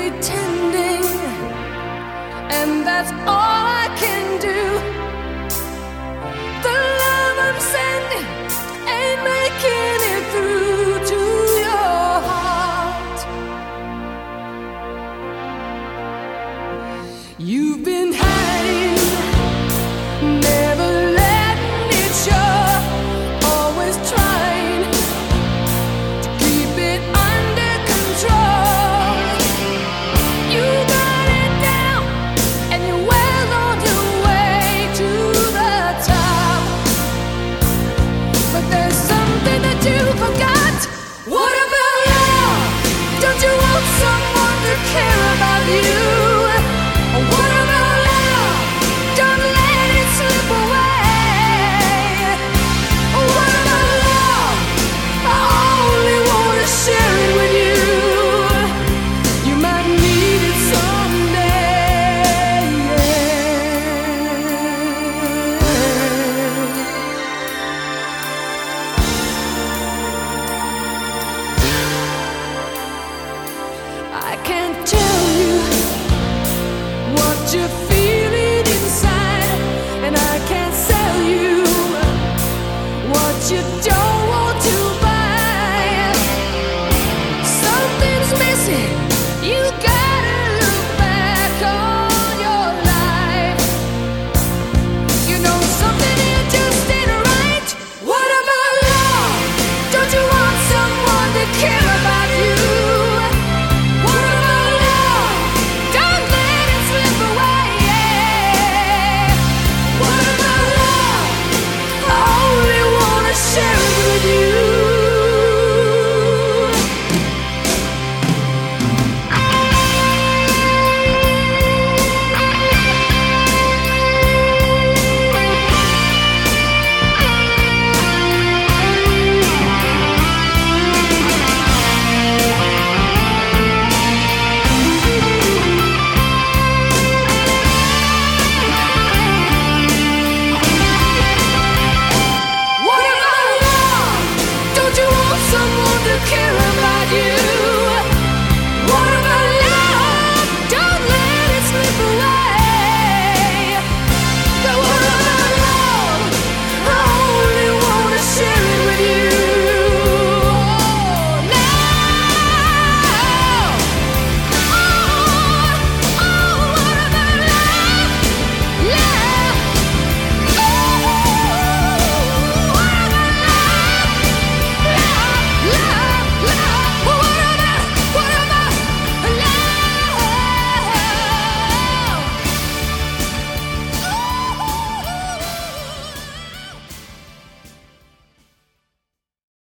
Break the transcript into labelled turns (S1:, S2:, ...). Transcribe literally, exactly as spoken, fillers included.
S1: pretending, and that's all I can do. The love I'm sending ain't making it through to your heart. You've been hiding, never letting it show, always trying to keep it under control. You got it down, and you're well on your way to the top. But there's something that you forgot. What about love? Don't you want someone to care about you? What about love? Don't let it slip away. What about love? I only wanna share it with you. You might need it someday. I can't tell you what you